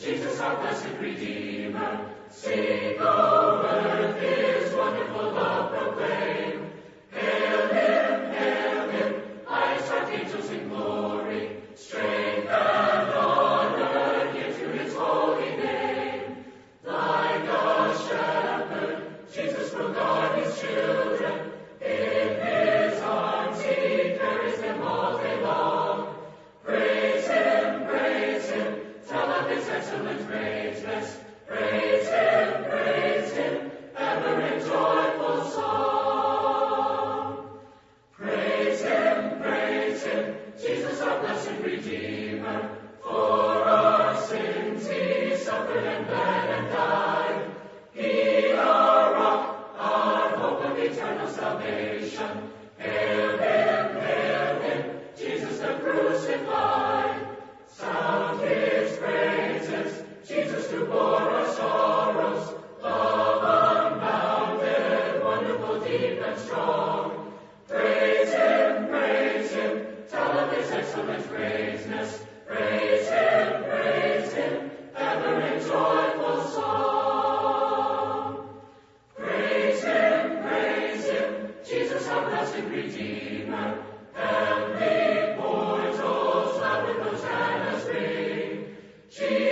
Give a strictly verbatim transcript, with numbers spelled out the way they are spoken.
Jesus our blessed Redeemer. Sing, O earth, his wonderful love proclaim. Hail him, hail him, highest archangels in glory. Strength and honor give to his holy name. Like a shepherd, Jesus will guard his children. In his arms he carries them all day long. Praise him, praise him, tell of his excellent greatness. Praise him, praise him, ever in joyful song. Praise him, praise him, Jesus our blessed Redeemer. For our sins he suffered and bled and died. He our rock, our hope of eternal salvation. Hail him, hail him, Jesus the crucified. Sound his praises, Jesus who bore our sorrows. Love unbounded, wonderful, deep and strong. Praise him, praise him, tell of his excellent greatness. Praise him, praise him, ever in joyful song. Praise him, praise him, Jesus our blessed Redeemer. Heavenly portals loud with hosannas ring. Jesus